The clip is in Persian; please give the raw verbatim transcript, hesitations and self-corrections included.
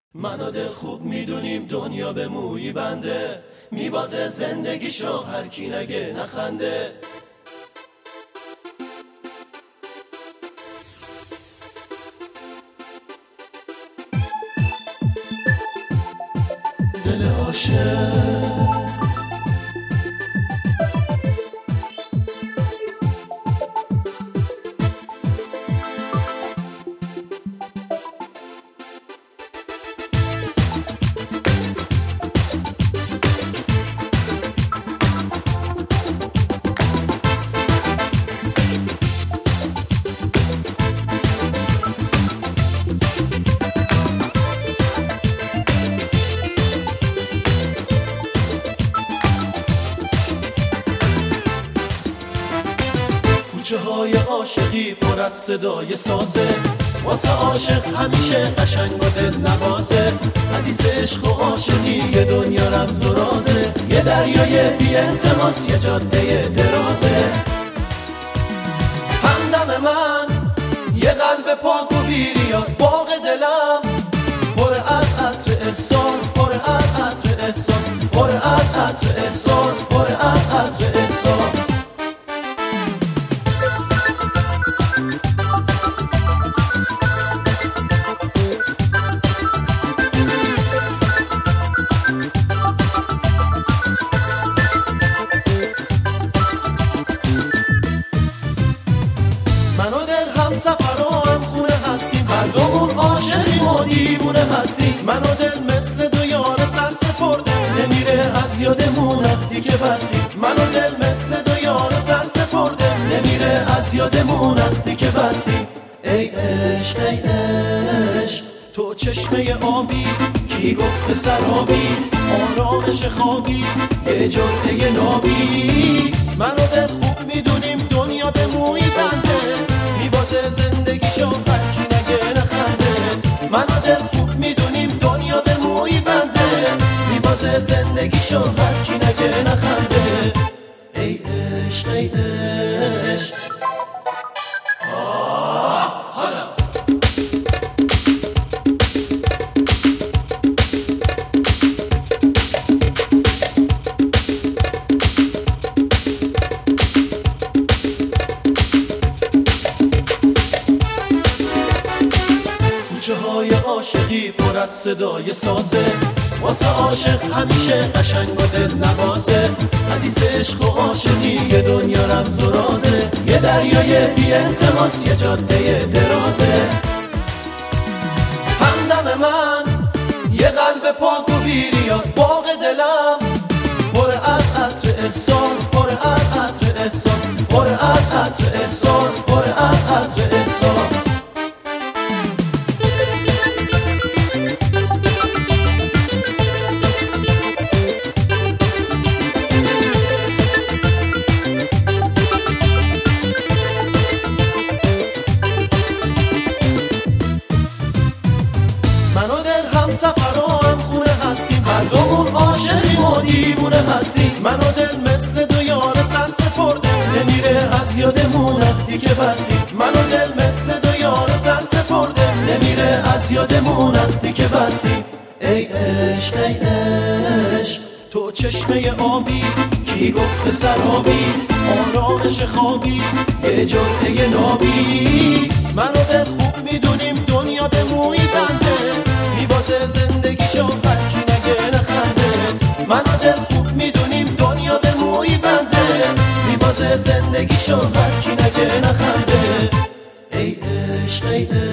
من و دل خوب میدونیم دنیا به مویی بنده، میبازه زندگیشو هر کی نگه نخنده. دل عاشق کوچه های عاشقی پر از صدای سازه، واسه عاشق همیشه قشنگ و دل نوازه. حدیث عشق و عاشقی یه دنیا رمز و رازه، یه دریای بی التماس یه جاده درازه. همدم من یه قلب پاک و بیریاز، باغ دلم پر از عطر احساس، پر از عطر احساس، پر از عطر احساس، پر از عطر احساس. من و دل هم سفر و هم خونه هستیم، هر دومون عاشقیم و دیوونه هستیم. من و دل مثل دو یار سر سپرده، نمیره از یادمون عهدی که بستیم. من و دل مثل دو یار سر سپرده، نمیره از یادمون عهدی که بستیم. ای عشق ای عشق تو چشمه آبی، کی گفت سرابی، آرامش خوابی، یه جرعه نابی. من و دل خوب میدونیم دنیا به مویی بنده، میبازه زندگیشو هر کی نگه نخنده. من و دل خوب میدونیم دنیا به مویی بنده، میبازه زندگیشو هر کی نگه نخنده. ای عشق ای عشق آه حالا کوچه های عاشقی پر از صدای سازه، واسه عاشق همیشه قشنگ و دل نوازه. حدیث عشق و عاشقی یه دنیا رمز و رازه، یه دریای بی التماس یه جاده درازه. همدم من یه قلب پاک و بیریاز، باغ دلم پر از عطر احساس، پر از عطر احساس، پر از عطر احساس، پر از عطر احساس. من و دل هم سفر و هم خونه هستیم، هر دومون عاشقیم و دیوونه هستیم. من و دل مثل دو یار سر سپرده، نمیره از یادمون عهدی که بستیم. من و دل مثل دو یار سر سپرده، نمیره از یادمون عهدی که بستیم. ای عشق ای عشق تو چشمه آبی، کی گفت سرابی، آرامش خوابی، یه جرعه نابی. من و دل خوب میدونیم دنیا به مویی بنده، میبازه زندگیشو هر کی نگه نخنده. من و دل خوب میدونیم دنیا به مویی بنده، میبازه زندگیشو هر کی نگه نخنده. ای عشق ای عشق